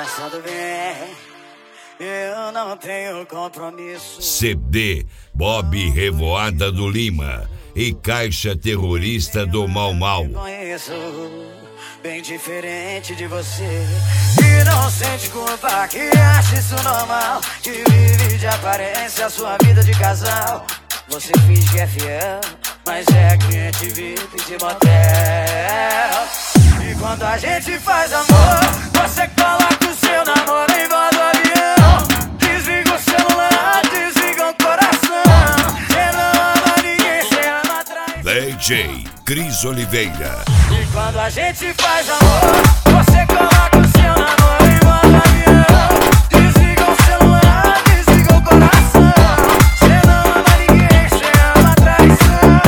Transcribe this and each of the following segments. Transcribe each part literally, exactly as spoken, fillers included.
Pensando bem, eu não tenho compromisso. C D Bob Revoada do Lima e Caixa Terrorista do Mau Mau. Conheço, bem diferente de você, que não sente culpa, que acha isso normal, que vive de aparência a sua vida de casal. Você finge que é fiel, mas é cliente V I P de motel. E quando a gente faz amor, você coloca o seu namoro em modo avião. Desliga o celular, desliga o coração. Você não ama ninguém, você ama traição. D J Cris Oliveira. E quando a gente faz amor, você coloca o seu namoro em modo avião. Desliga o celular, desliga o coração. Você não ama ninguém, você ama traição.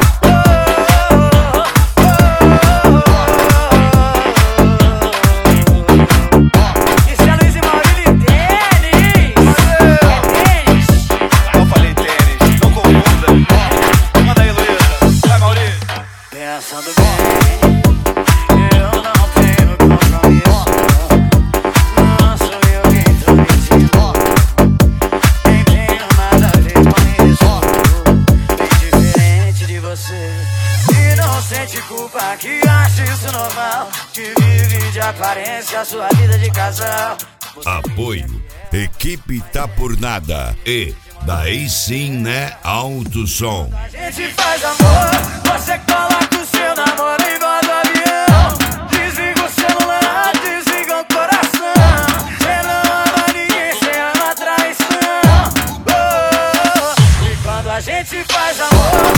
Isso é Luiz e Maurílio Tênis. É tênis. Eu falei tênis, não confunda. Manda aí, Luísa. Vai, Maurício. Pensando bem, eu não tenho compromisso. Não sou eu quem tô mentindo, nem tenho nada a ver com isso. Bem diferente de você, que não sente culpa, que acha isso normal, que vive de aparência a sua vida de casal. Apoio Equipe Tá Por Nada e Daí Sim Né Alto Som. A gente faz amor, você coloca o seu namoro em modo avião. Desliga o celular, desliga o coração. Você não ama ninguém, você ama traição. Oh, oh, oh. E quando a gente faz amor,